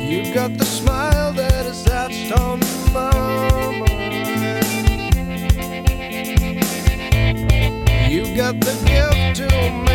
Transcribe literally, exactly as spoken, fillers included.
You got the smile that is etched on my mind. You got the gift to